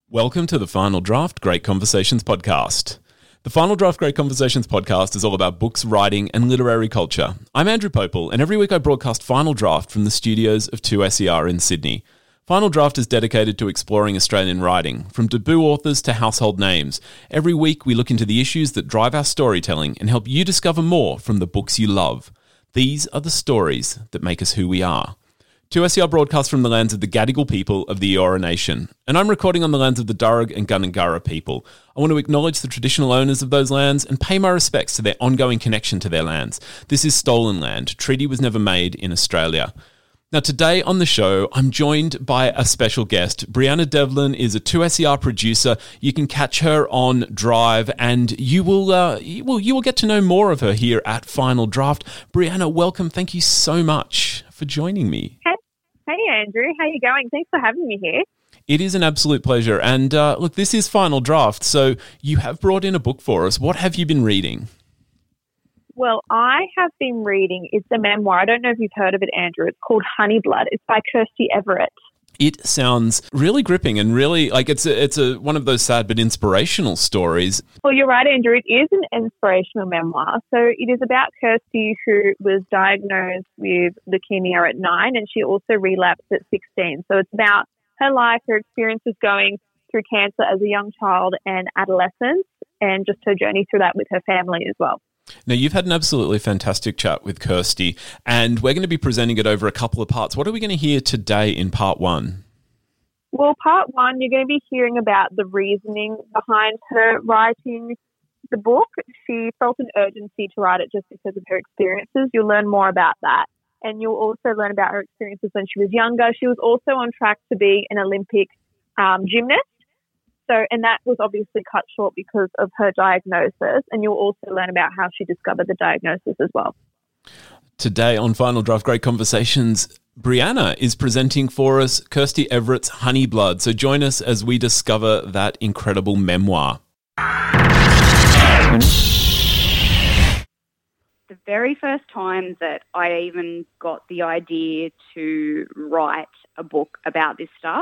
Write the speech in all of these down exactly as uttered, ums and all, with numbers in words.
Welcome to the Final Draft Great Conversations podcast. The Final Draft Great Conversations podcast is all about books, writing, and literary culture. I'm Andrew Popel, and every week I broadcast Final Draft from the studios of two S E R in Sydney. Final Draft is dedicated to exploring Australian writing, from debut authors to household names. Every week we look into the issues that drive our storytelling and help you discover more from the books you love. These are the stories that make us who we are. two S E R broadcasts from the lands of the Gadigal people of the Eora Nation, and I'm recording on the lands of the Darug and Gundungurra people. I want to acknowledge the traditional owners of those lands and pay my respects to their ongoing connection to their lands. This is stolen land. Treaty was never made in Australia. Now, today on the show, I'm joined by a special guest. Brianna Devlin is a two S E R producer. You can catch her on Drive, and you will, uh, you will, you will get to know more of her here at Final Draft. Brianna, welcome. Thank you so much for joining me. Hey, hey Andrew. How you going? Thanks for having me here. It is an absolute pleasure. And uh, look, this is Final Draft, so you have brought in a book for us. What have you been reading? Well, I have been reading, it's a memoir. I don't know if you've heard of it, Andrew. It's called Honey Blood. It's by Kirsty Everett. It sounds really gripping and really like it's a, it's a one of those sad but inspirational stories. Well, you're right, Andrew. It is an inspirational memoir. So it is about Kirsty, who was diagnosed with leukemia at nine, and she also relapsed at sixteen. So it's about her life, her experiences going through cancer as a young child and adolescence, and just her journey through that with her family as well. Now, you've had an absolutely fantastic chat with Kirsty, and we're going to be presenting it over a couple of parts. What are we going to hear today in part one? Well, part one, you're going to be hearing about the reasoning behind her writing the book. She felt an urgency to write it just because of her experiences. You'll learn more about that. And you'll also learn about her experiences when she was younger. She was also on track to be an Olympic um, gymnast. So, and that was obviously cut short because of her diagnosis, and you'll also learn about how she discovered the diagnosis as well. Today on Final Draft Great Conversations, Brianna is presenting for us Kirsty Everett's Honey Blood. So join us as we discover that incredible memoir. The very first time that I even got the idea to write a book about this stuff,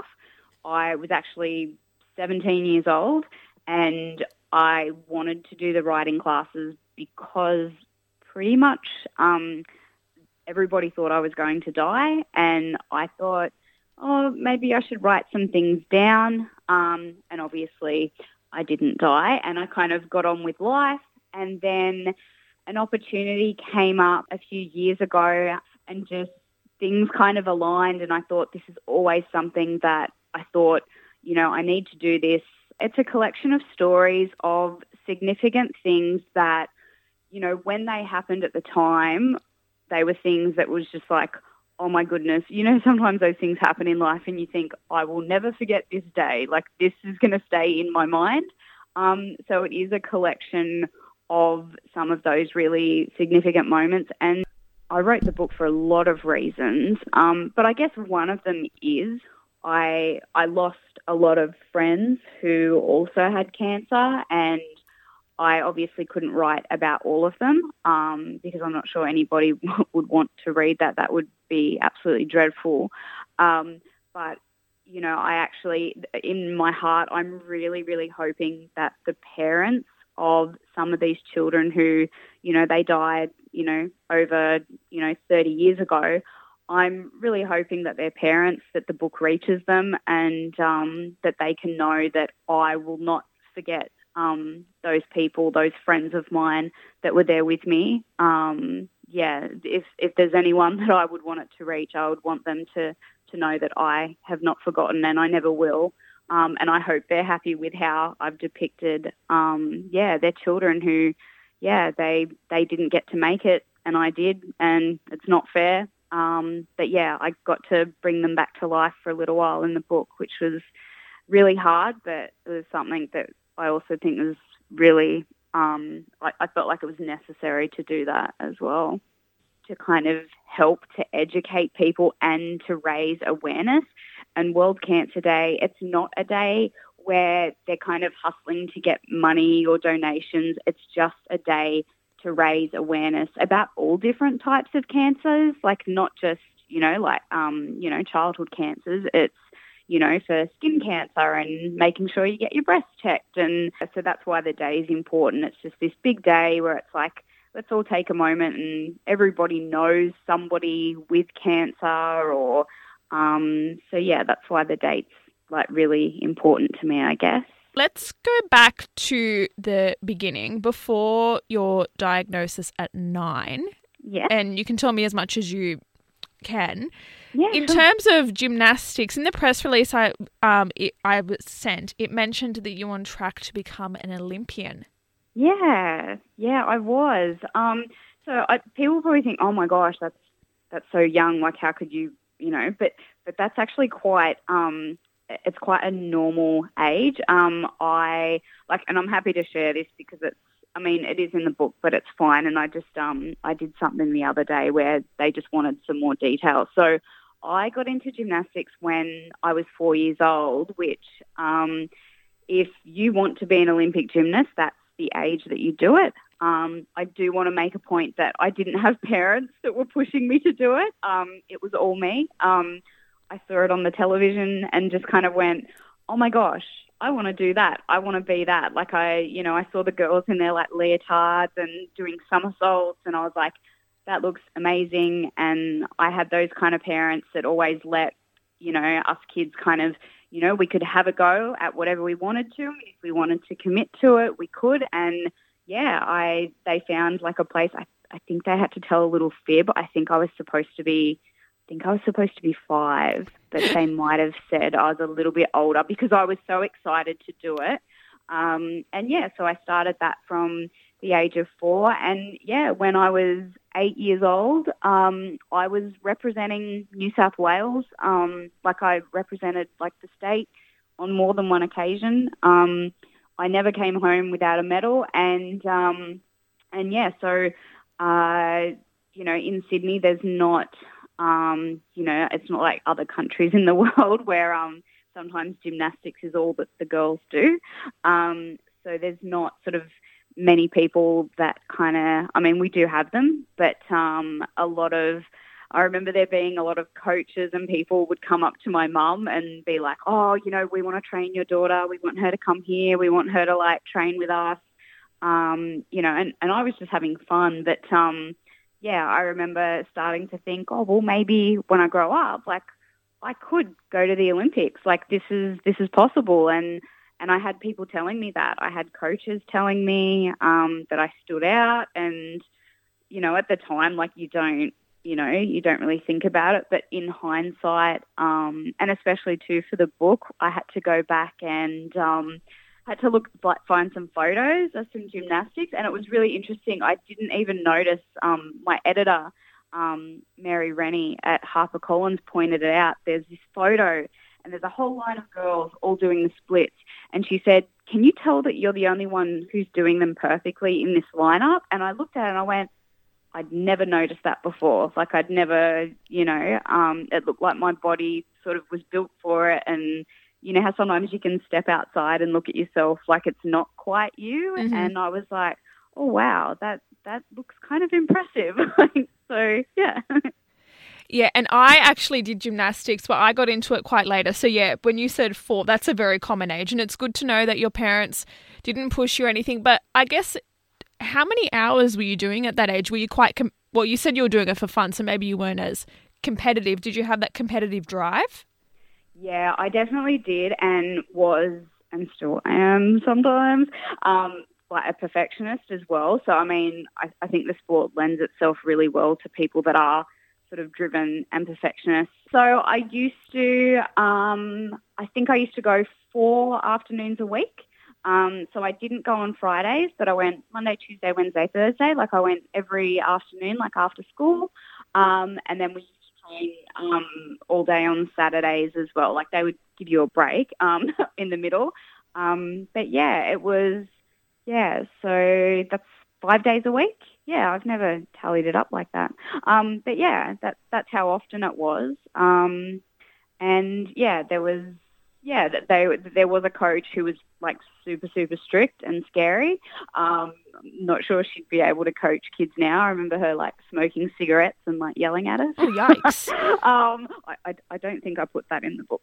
I was actually seventeen years old, and I wanted to do the writing classes because pretty much um, everybody thought I was going to die, and I thought, oh, maybe I should write some things down, um, and obviously I didn't die, and I kind of got on with life, and then an opportunity came up a few years ago, and just things kind of aligned, and I thought this is always something that I thought, you know, I need to do this. It's a collection of stories of significant things that, you know, when they happened at the time, they were things that was just like, oh my goodness, you know, sometimes those things happen in life and you think, I will never forget this day. Like, this is going to stay in my mind. Um, so it is a collection of some of those really significant moments. And I wrote the book for a lot of reasons. Um, but I guess one of them is I I lost a lot of friends who also had cancer, and I obviously couldn't write about all of them um, because I'm not sure anybody would want to read that. That would be absolutely dreadful. Um, but, you know, I actually, in my heart, I'm really, really hoping that the parents of some of these children who, you know, they died, you know, over, you know, thirty years ago, I'm really hoping that their parents, that the book reaches them, and um, that they can know that I will not forget um, those people, those friends of mine that were there with me. Um, yeah, if if there's anyone that I would want it to reach, I would want them to, to know that I have not forgotten, and I never will. Um, and I hope they're happy with how I've depicted, um, yeah, their children who, yeah, they they didn't get to make it, and I did, and it's not fair. Um, but yeah, I got to bring them back to life for a little while in the book, which was really hard, but it was something that I also think was really, um, I, I felt like it was necessary to do that as well, to kind of help to educate people and to raise awareness. And World Cancer Day, it's not a day where they're kind of hustling to get money or donations. It's just a day to raise awareness about all different types of cancers, like not just, you know, like, um, you know, childhood cancers. It's, you know, for skin cancer and making sure you get your breast checked. And so that's why the day is important. It's just this big day where it's like, let's all take a moment, and everybody knows somebody with cancer or, um, so yeah, that's why the date's like really important to me, I guess. Let's go back to the beginning, before your diagnosis at nine. Yeah. And you can tell me as much as you can. Yeah, in sure. terms of gymnastics, in the press release I um it, I was sent, it mentioned that you're on track to become an Olympian. Yeah, yeah, I was. Um, so I, people probably think, oh my gosh, that's that's so young. Like, how could you, you know? But but that's actually quite. Um, it's quite a normal age. Um, I like, and I'm happy to share this because it's. I mean, it is in the book, but it's fine. And I just um, I did something the other day where they just wanted some more details. So I got into gymnastics when I was four years old. Which, um, if you want to be an Olympic gymnast, that's the age that you do it. Um, I do want to make a point that I didn't have parents that were pushing me to do it. Um, it was all me. Um, I saw it on the television and just kind of went, oh my gosh, I want to do that. I want to be that. Like I, you know, I saw the girls in their like leotards and doing somersaults, and I was like, that looks amazing. And I had those kind of parents that always let, you know, us kids kind of, you know, we could have a go at whatever we wanted to. If we wanted to commit to it, we could. And yeah, I they found like a place. I I think they had to tell a little fib. I think I was supposed to be, I think I was supposed to be five, but they might have said I was a little bit older because I was so excited to do it. Um, and yeah, so I started that from the age of four. And yeah, when I was eight years old, um, I was representing New South Wales. Um, like I represented like the state on more than one occasion. Um, I never came home without a medal. And, um, and yeah, so, uh, you know, in Sydney, there's not, um, you know, it's not like other countries in the world where, um, sometimes gymnastics is all that the girls do. Um, so there's not sort of many people that kind of, I mean, we do have them, but um, a lot of, I remember there being a lot of coaches and people would come up to my mum and be like, oh, you know, we want to train your daughter. We want her to come here. We want her to like train with us. Um, you know, and, and I was just having fun. But um, yeah, I remember starting to think, oh, well, maybe when I grow up, like I could go to the Olympics. Like this is, this is possible. And, And I had people telling me that. I had coaches telling me um, that I stood out. And, you know, at the time, like you don't, you know, you don't really think about it. But in hindsight, um, and especially too for the book, I had to go back and um, had to look, like, find some photos of some gymnastics. And it was really interesting. I didn't even notice um, my editor, um, Mary Rennie at HarperCollins, pointed it out. There's this photo and there's a whole line of girls all doing the splits. And she said, can you tell that you're the only one who's doing them perfectly in this lineup? And I looked at it and I went, I'd never noticed that before. Like I'd never, you know, um, it looked like my body sort of was built for it. And you know how sometimes you can step outside and look at yourself like it's not quite you. Mm-hmm. And I was like, oh, wow, that, that looks kind of impressive. So, yeah. Yeah, and I actually did gymnastics, but I got into it quite later. So, yeah, when you said four, that's a very common age. And it's good to know that your parents didn't push you or anything. But I guess, how many hours were you doing at that age? Were you quite, com- well, you said you were doing it for fun, so maybe you weren't as competitive. Did you have that competitive drive? Yeah, I definitely did, and was, and still am sometimes, um, like a perfectionist as well. So, I mean, I, I think the sport lends itself really well to people that are sort of driven and perfectionist. So I used to, um, I think I used to go four afternoons a week. Um, so I didn't go on Fridays, but I went Monday, Tuesday, Wednesday, Thursday. Like I went every afternoon, like after school. Um, and then we used to train um, all day on Saturdays as well. Like they would give you a break um, in the middle. Um, but yeah, it was, yeah, so that's five days a week. Yeah, I've never tallied it up like that. Um, but yeah, that that's how often it was. Um, and yeah, there was, yeah, that they there was a coach who was like super, super strict and scary. Um, not sure she'd be able to coach kids now. I remember her like smoking cigarettes and like yelling at us. Oh, yikes. um, I, I, I don't think I put that in the book.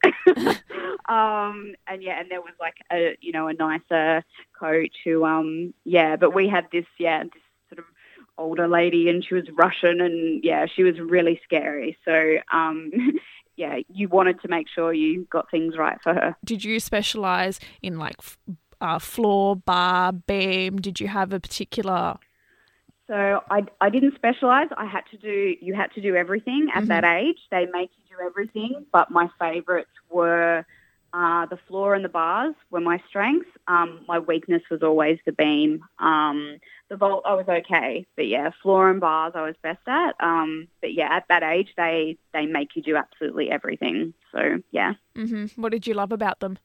um, and yeah, and there was like a, you know, a nicer coach who, um, yeah, but we had this, yeah, this sort of older lady, and she was Russian, and yeah, she was really scary. So, um, yeah, you wanted to make sure you got things right for her. Did you specialise in like uh, floor, bar, beam? Did you have a particular? So I, I didn't specialise. I had to do, you had to do everything at mm-hmm. that age. They make you do everything, but my favourites were uh, the floor and the bars were my strengths. Um, my weakness was always the beam. Um, the vault I was okay, but yeah, floor and bars I was best at. Um, but yeah, at that age they, they make you do absolutely everything. So yeah. Mm-hmm. What did you love about them?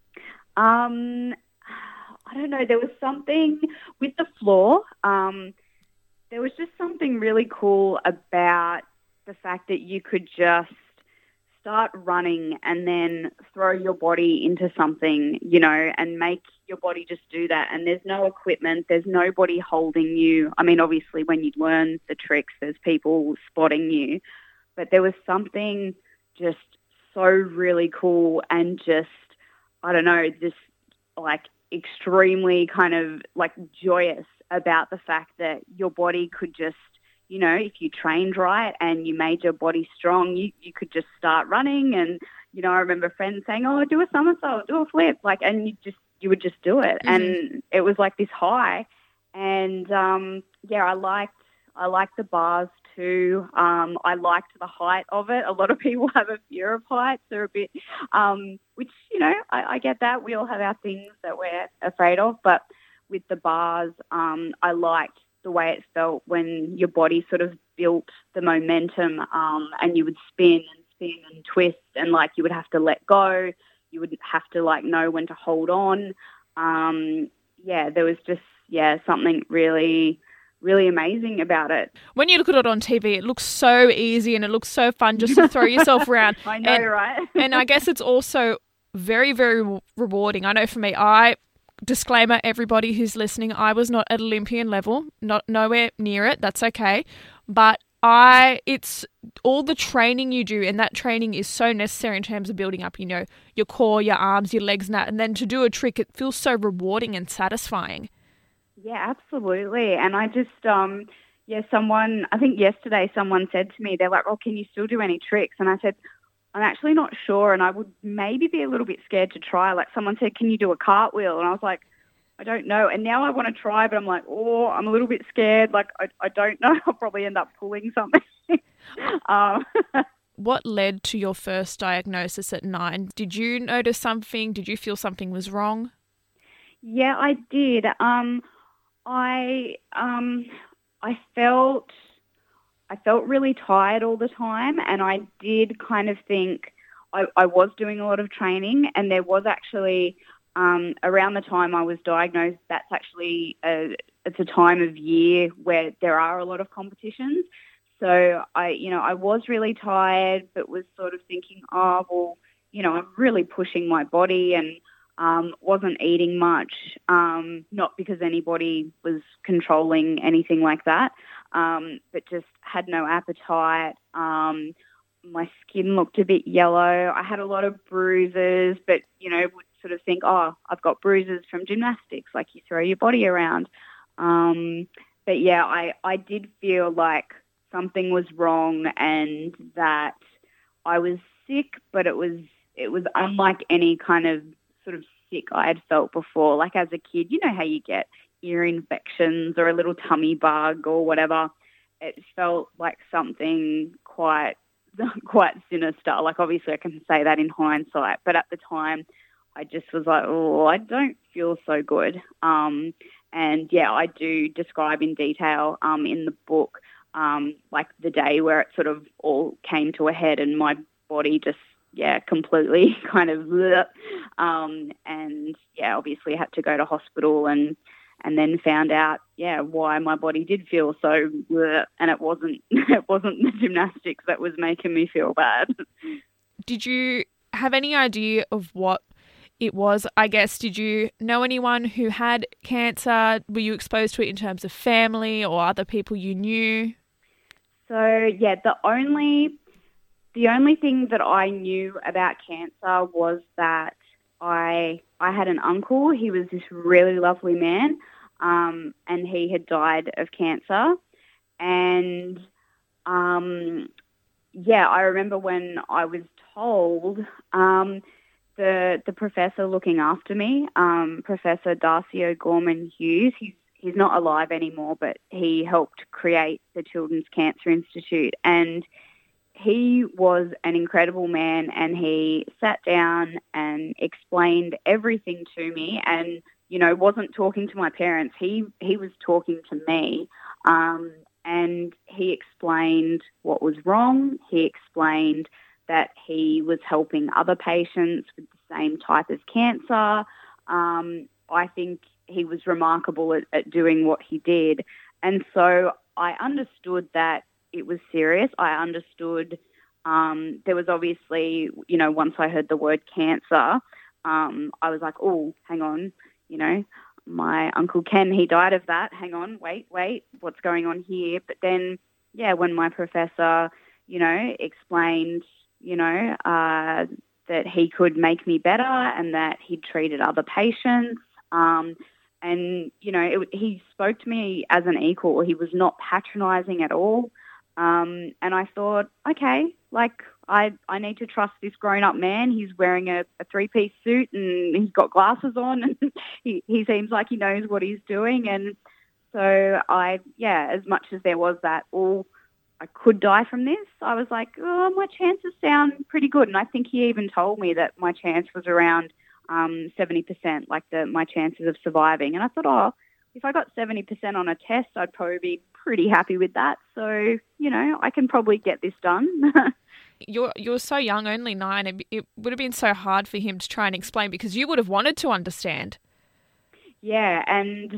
Um, I don't know. There was something with the floor. Um, there was just something really cool about the fact that you could just start running and then throw your body into something, you know, and make your body just do that. And there's no equipment. There's nobody holding you. I mean, obviously, when you learn the tricks, there's people spotting you. But there was something just so really cool and just, I don't know, just like extremely kind of like joyous about the fact that your body could just, you know, if you trained right and you made your body strong, you, you could just start running. And, you know, I remember friends saying, oh, do a somersault, do a flip, like, and you just, you would just do it. Mm-hmm. And it was like this high. And, um, yeah, I liked, I liked the bars too. Um, I liked the height of it. A lot of people have a fear of heights. They're a bit, um, which, you know, I, I get that. We all have our things that we're afraid of. But with the bars, um, I liked the way it felt when your body sort of built the momentum, um, and you would spin and spin and twist, and like you would have to let go. You would have to like know when to hold on. Um, yeah, there was just, yeah, something really, really amazing about it. When you look at it on T V, it looks so easy and it looks so fun just to throw yourself around. I know, and, right? And I guess it's also very, very rewarding. I know for me, I... Disclaimer, everybody who's listening, I was not at Olympian level, not nowhere near it. That's okay. But I, it's all the training you do, and that training is so necessary in terms of building up, you know, your core, your arms, your legs, and that. And then to do a trick, it feels so rewarding and satisfying. Yeah, absolutely. And I just, um, yeah, someone, I think yesterday someone said to me, they're like, oh, can you still do any tricks? And I said, I'm actually not sure, and I would maybe be a little bit scared to try. Like someone said, can you do a cartwheel? And I was like, I don't know. And now I want to try, but I'm like, oh, I'm a little bit scared. Like, I, I don't know. I'll probably end up pulling something. um. What led to your first diagnosis at nine? Did you notice something? Did you feel something was wrong? Yeah, I did. Um, I um, I felt... I felt really tired all the time, and I did kind of think I, I was doing a lot of training, and there was actually um, around the time I was diagnosed, that's actually a, it's a time of year where there are a lot of competitions. So I, you know, I was really tired, but was sort of thinking, oh, well, you know, I'm really pushing my body, and um, wasn't eating much, um, not because anybody was controlling anything like that. Um, but just had no appetite. Um, my skin looked a bit yellow. I had a lot of bruises, but, you know, would sort of think, oh, I've got bruises from gymnastics, like you throw your body around. Um, but, yeah, I, I did feel like something was wrong and that I was sick, but it was it was unlike any kind of sort of sick I had felt before. Like as a kid, you know how you get ear infections or a little tummy bug or whatever. It felt like something quite quite sinister. Like obviously I can say that in hindsight, but at the time I just was like, oh, I don't feel so good. Um, and yeah, I do describe in detail um, in the book um, like the day where it sort of all came to a head and my body just yeah, completely kind of um, and yeah, obviously had to go to hospital and and then found out, yeah, why my body did feel so bleh, and it wasn't it wasn't the gymnastics that was making me feel bad. Did you have any idea of what it was. I guess, did you know anyone who had cancer? Were you exposed to it in terms of family or other people you knew? So, yeah, the only the only thing that I knew about cancer was that I I had an uncle. He was this really lovely man, um, and he had died of cancer. And, um, yeah, I remember when I was told, um, the the professor looking after me, um, Professor Darcy O'Gorman Hughes, he's he's not alive anymore, but he helped create the Children's Cancer Institute, and he was an incredible man, and he sat down and explained everything to me, and, you know, wasn't talking to my parents. He he was talking to me, um, and he explained what was wrong. He explained that he was helping other patients with the same type of cancer. Um, I think he was remarkable at, at doing what he did. And so I understood that it was serious. I understood um, there was obviously, you know, once I heard the word cancer, um, I was like, oh, hang on, you know, my Uncle Ken, he died of that. Hang on, wait, wait, what's going on here? But then, yeah, when my professor, you know, explained, you know, uh, that he could make me better and that he'd treated other patients. Um, and, you know, it, he spoke to me as an equal. He was not patronising at all. Um, and I thought, okay, like I, I need to trust this grown-up man. He's wearing a, a three-piece suit and he's got glasses on and he, he seems like he knows what he's doing. And so I, yeah, as much as there was that, all I could die from this, I was like, oh, my chances sound pretty good. And I think he even told me that my chance was around um, seventy percent, like the my chances of surviving. And I thought, oh, if I got seventy percent on a test, I'd probably be pretty happy with that. So, you know, I can probably get this done. You're you're so young, only nine. It, it would have been so hard for him to try and explain because you would have wanted to understand. Yeah, and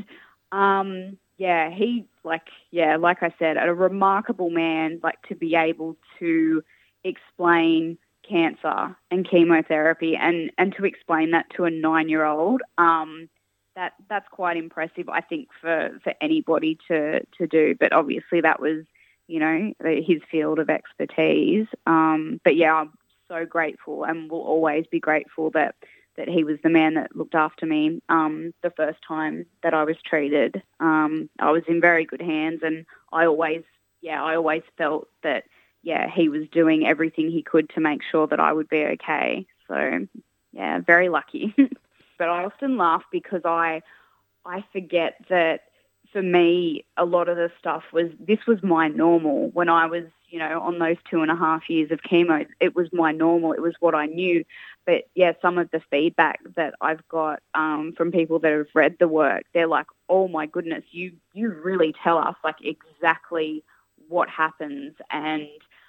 um, yeah, he like yeah, like I said, a remarkable man. Like to be able to explain cancer and chemotherapy, and, and to explain that to a nine-year-old, um, that that's quite impressive, I think, for, for anybody to to do. But obviously, that was, you know, his field of expertise. Um, but yeah, I'm so grateful and will always be grateful that, that he was the man that looked after me um, the first time that I was treated. Um, I was in very good hands, and I always, yeah, I always felt that, yeah, he was doing everything he could to make sure that I would be okay. So, yeah, very lucky. But I often laugh because I, I forget that for me, a lot of the stuff was, this was my normal. When I was, you know, on those two and a half years of chemo, it was my normal. It was what I knew. But, yeah, some of the feedback that I've got um, from people that have read the work, they're like, oh, my goodness, you, you really tell us, like, exactly what happens and,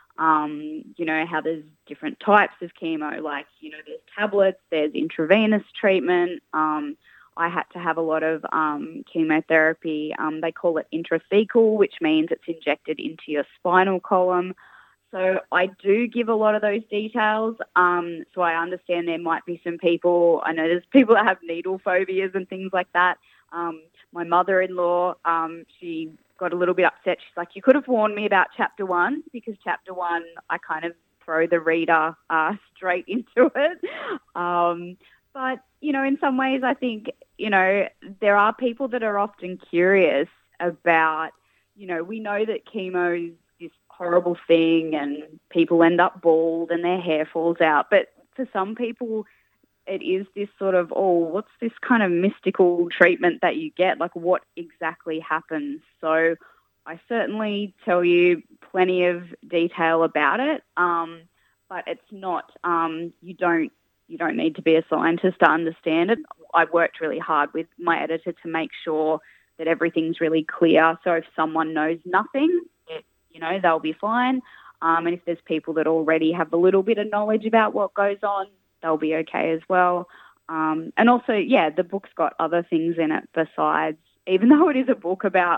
um, you know, how there's different types of chemo. Like, you know, there's tablets, there's intravenous treatment. Um I had to have a lot of um, chemotherapy. Um, they call it intrathecal, which means it's injected into your spinal column. So I do give a lot of those details. Um, so I understand there might be some people, I know there's people that have needle phobias and things like that. Um, my mother-in-law, um, she got a little bit upset. She's like, you could have warned me about chapter one, because chapter one, I kind of throw the reader uh, straight into it. Um, but, you know, in some ways I think, you know, there are people that are often curious about, you know, we know that chemo is this horrible thing and people end up bald and their hair falls out. But for some people, it is this sort of, oh, what's this kind of mystical treatment that you get? Like, what exactly happens? So I certainly tell you plenty of detail about it, um, but it's not, um, you don't, You don't need to be a scientist to understand it. I worked really hard with my editor to make sure that everything's really clear. So if someone knows nothing, it, you know, they'll be fine. Um, and if there's people that already have a little bit of knowledge about what goes on, they'll be okay as well. Um, and also, yeah, the book's got other things in it besides, even though it is a book about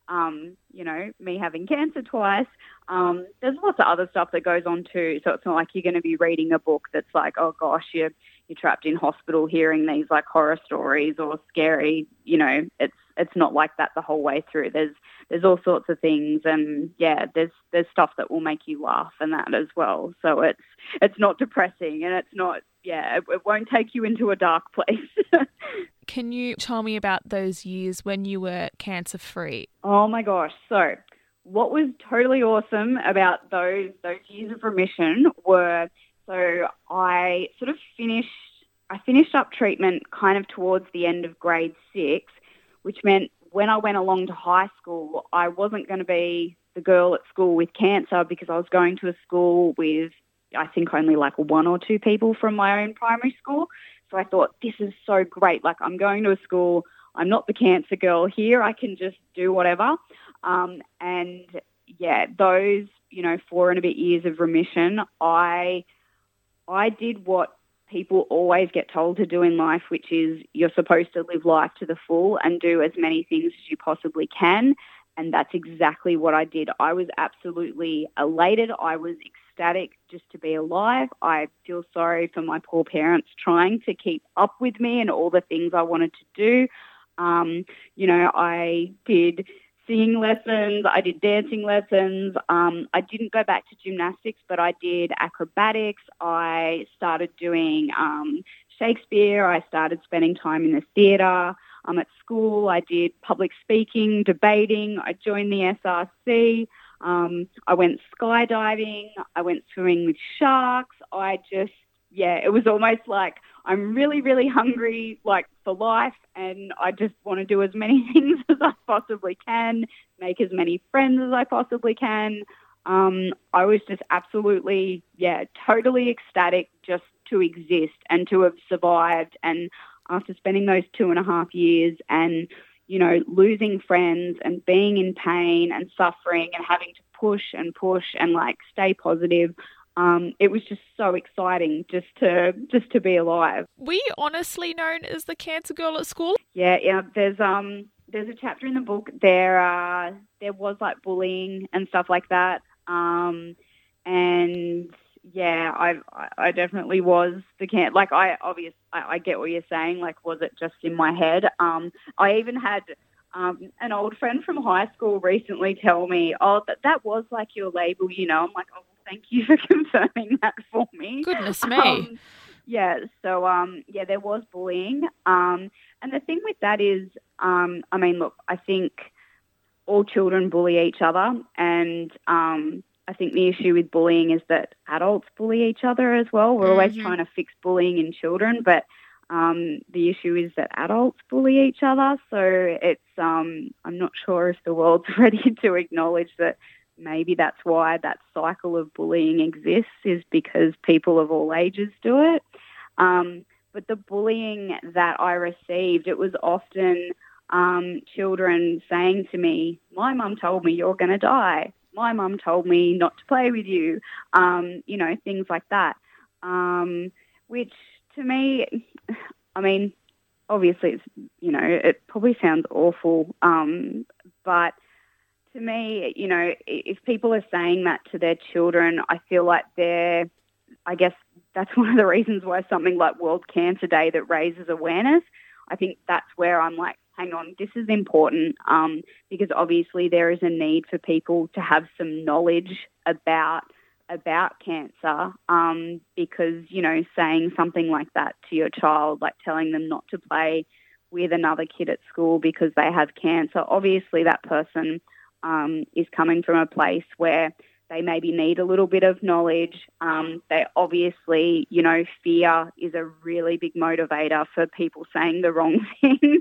um, you know, me having cancer twice. Um, there's lots of other stuff that goes on too. So it's not like you're going to be reading a book that's like, oh gosh, you're, you're trapped in hospital hearing these like horror stories or scary, you know, it's, it's not like that the whole way through. There's, there's all sorts of things. And yeah, there's, there's stuff that will make you laugh and that as well. So it's, it's not depressing and it's not, yeah, it, it won't take you into a dark place. Can you tell me about those years when you were cancer-free? Oh my gosh. So what was totally awesome about those those years of remission were, so I sort of finished, I finished up treatment kind of towards the end of grade six, which meant when I went along to high school, I wasn't going to be the girl at school with cancer because I was going to a school with, I think, only like one or two people from my own primary school. So I thought, this is so great. Like, I'm going to a school, I'm not the cancer girl here, I can just do whatever. Um, and, yeah, those, you know, four and a bit years of remission, I I did what people always get told to do in life, which is you're supposed to live life to the full and do as many things as you possibly can. And that's exactly what I did. I was absolutely elated. I was ecstatic just to be alive. I feel sorry for my poor parents trying to keep up with me and all the things I wanted to do. Um, you know, I did singing lessons. I did dancing lessons. Um, I didn't go back to gymnastics, but I did acrobatics. I started doing um, Shakespeare. I started spending time in the theatre. Um, at school, I did public speaking, debating. I joined the S R C. Um, I went skydiving. I went swimming with sharks. I just, yeah, it was almost like I'm really, really hungry, like, for life, and I just want to do as many things as I possibly can, make as many friends as I possibly can. Um, I was just absolutely, yeah, totally ecstatic just to exist and to have survived. And after spending those two and a half years and, you know, losing friends and being in pain and suffering and having to push and push and, like, stay positive, um, it was just so exciting just to just to be alive. Were you honestly known as the cancer girl at school? Yeah, yeah. There's um there's a chapter in the book. There uh there was like bullying and stuff like that. Um, and yeah, I I definitely was the can. Like I obvious I, I get what you're saying. Like, was it just in my head? Um, I even had um an old friend from high school recently tell me, oh, that that was like your label, you know. I'm like, oh, thank you for confirming that for me. Goodness me. Um, yeah. So um yeah, there was bullying. Um, and the thing with that is, um, I mean, look, I think all children bully each other, and um. I think the issue with bullying is that adults bully each other as well. We're mm-hmm. always trying to fix bullying in children, but um, the issue is that adults bully each other. So it's um, I'm not sure if the world's ready to acknowledge that maybe that's why that cycle of bullying exists, is because people of all ages do it. Um, but the bullying that I received, it was often um, children saying to me, my mum told me you're going to die. My mum told me not to play with you, um, you know, things like that, um, which to me, I mean, obviously it's, you know, it probably sounds awful, um, but to me, you know, if people are saying that to their children, I feel like they're, I guess that's one of the reasons why something like World Cancer Day that raises awareness, I think that's where I'm like, hang on, this is important, um, because obviously there is a need for people to have some knowledge about about cancer, um, because, you know, saying something like that to your child, like telling them not to play with another kid at school because they have cancer, obviously that person um, is coming from a place where they maybe need a little bit of knowledge. Um, they obviously, you know, fear is a really big motivator for people saying the wrong thing.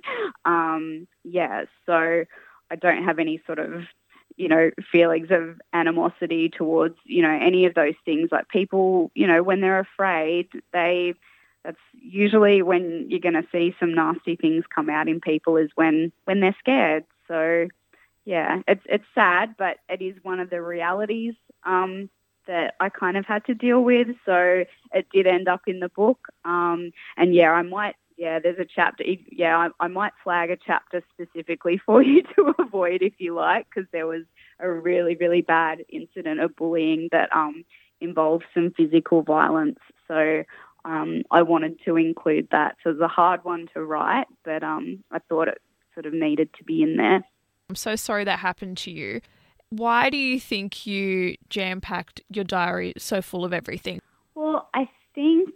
um, yeah, so I don't have any sort of, you know, feelings of animosity towards, you know, any of those things. Like people, you know, when they're afraid, they, that's usually when you're going to see some nasty things come out in people, is when, when they're scared. So, yeah, it's it's sad, but it is one of the realities um, that I kind of had to deal with. So it did end up in the book. Um, and, yeah, I might yeah, there's a chapter. Yeah, I, I might flag a chapter specifically for you to avoid if you like, because there was a really, really bad incident of bullying that um, involved some physical violence. So um, I wanted to include that. So it was a hard one to write, but um, I thought it sort of needed to be in there. I'm so sorry that happened to you. Why do you think you jam-packed your diary so full of everything? Well, I think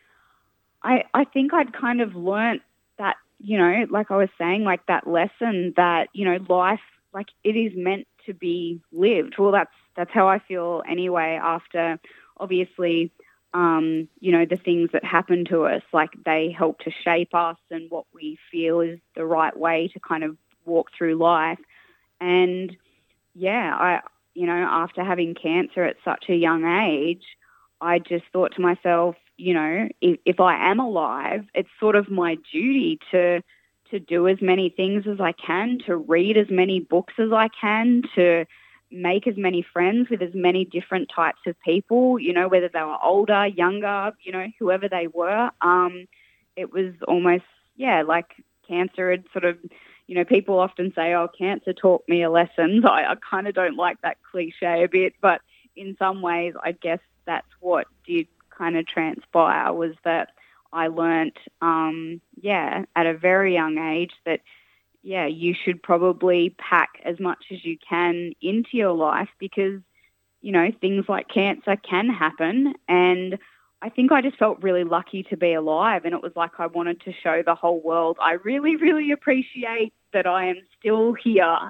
I I think I'd kind of learnt that, you know, like I was saying, like that lesson that, you know, life, like it is meant to be lived. Well, that's that's how I feel anyway after, obviously, um, you know, the things that happen to us, like they help to shape us and what we feel is the right way to kind of walk through life. And yeah, I, you know, after having cancer at such a young age, I just thought to myself, you know, if, if I am alive, it's sort of my duty to to do as many things as I can, to read as many books as I can, to make as many friends with as many different types of people, you know, whether they were older, younger, you know, whoever they were. Um, it was almost, yeah, like cancer had sort of, you know, people often say, oh, cancer taught me a lesson. I, I kind of don't like that cliche a bit, but in some ways, I guess that's what did kind of transpire, was that I learnt, um, yeah, at a very young age that, yeah, you should probably pack as much as you can into your life because, you know, things like cancer can happen. And I think I just felt really lucky to be alive, and it was like I wanted to show the whole world I really, really appreciate that I am still here.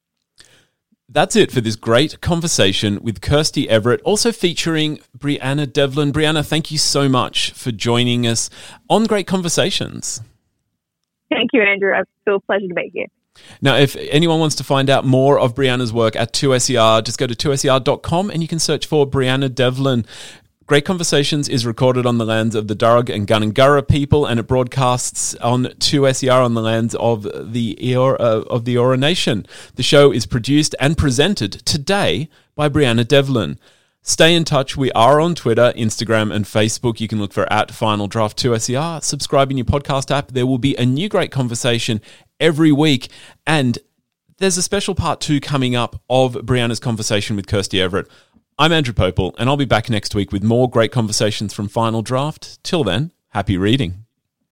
That's it for this great conversation with Kirsty Everett, also featuring Brianna Devlin. Brianna, thank you so much for joining us on Great Conversations. Thank you, Andrew. It's still a pleasure to be here. Now, if anyone wants to find out more of Brianna's work at two S E R, just go to two S E R dot com and you can search for Brianna Devlin. Great Conversations is recorded on the lands of the Darug and Gundungurra people, and it broadcasts on two S E R on the lands of the Eora, uh, of the Eora Nation. The show is produced and presented today by Brianna Devlin. Stay in touch. We are on Twitter, Instagram, and Facebook. You can look for at Final Draft two S E R. Subscribe in your podcast app. There will be a new Great Conversation every week, and there's a special part two coming up of Brianna's conversation with Kirsty Everett. I'm Andrew Popel, and I'll be back next week with more great conversations from Final Draft. Till then, happy reading.